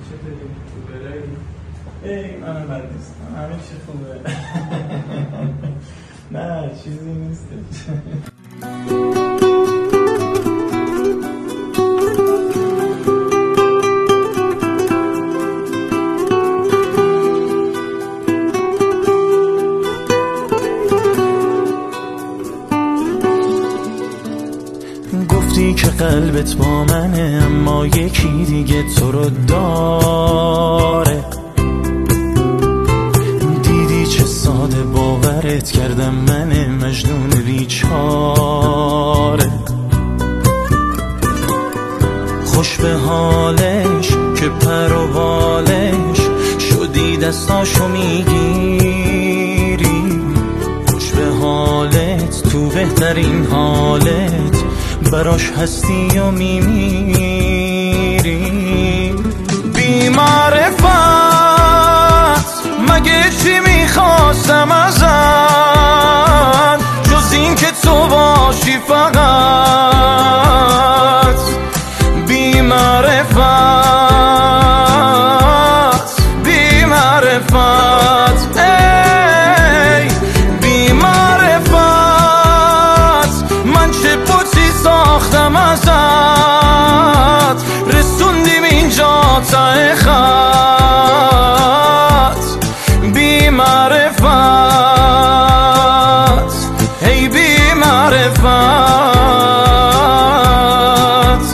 چطوری؟ خوبه؟ ای منم بد نیستم، همه چی خوبه. نه چیزی نیستش. گفتی که قلبت با منه اما یکی دیگه تو رو داره. دیدی چه ساده باورت کردم من مجنون بیچاره. خوش به حالش که پر و بالش شدی دستاشو میگیری. خوش به حالت تو بهترین حالت براش هستی و میمیری. بی معرفت مگه چی میخواستم ازت جز این که تو باشی فقط